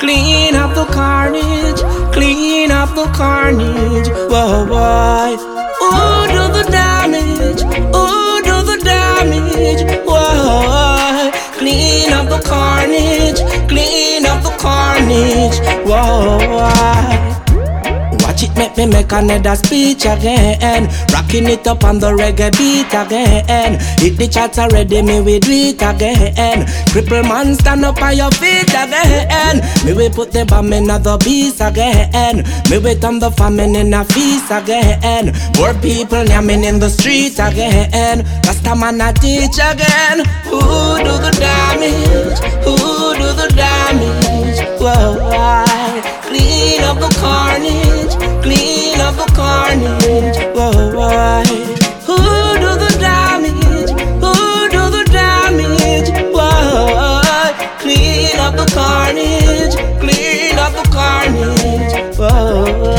clean up the carnage, clean up the carnage. Whoa, boy. Who do the damage? Who do the damage? Whoa, clean up the carnage, clean up the carnage. Whoa. Watch it make me make another speech again. Rocking it up on the reggae beat again. Hit the charts already, me we do it again. Cripple man stand up on your feet again. Me we put the bomb in the beast again. Me we turn the famine in a feast again. Poor people yamming in the street again. Rasta man a teach again. Who do the damage? Who do the damage? Whoa, clean up the carnage, clean up the carnage. Whoa, who do the damage? Who do the damage? Whoa, clean up the carnage, clean up the carnage. Whoa.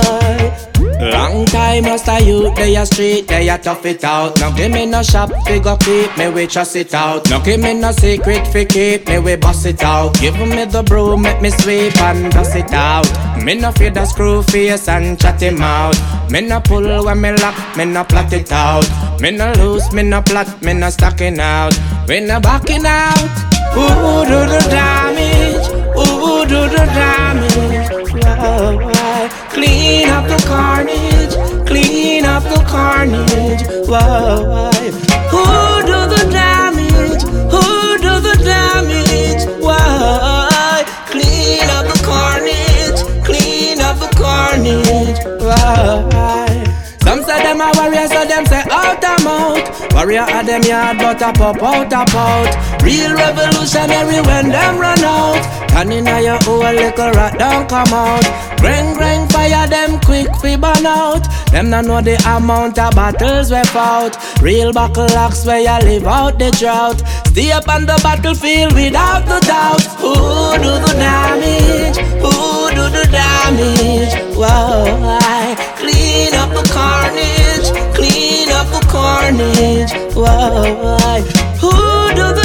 Long time Rasta youth, they a street, they a tough it out. No give me no shop, fi go keep me, we trust it out. No give me no secret, fi keep me, we bust it out. Give me the broom, make me sweep and dust it out. Me no fear the screw face and chat him out. Me no pull when me lock, me no plot it out. Me no loose, me no plot, me no stacking out. We no backing out. Who do the damage? Who do the damage? Whoa. Clean up the carnage, clean up the carnage. Whoa, who do the damage? Who do the damage? Whoa, clean up the carnage, clean up the carnage. Whoa. Some say them a warrior, so them say out and out. Warrior at them yard, but a pop out, a out. Real revolutionary when them run out. Turn in a your old little rat don't come out. Grang fire them quick fi burn out. Them no know the amount of battles we fought. Real buckle locks where you live out the drought. Stay up on the battlefield without the doubt. Who do the damage? Who do the damage? Whoa, clean up the carnage, clean up the carnage. Whoa, who do the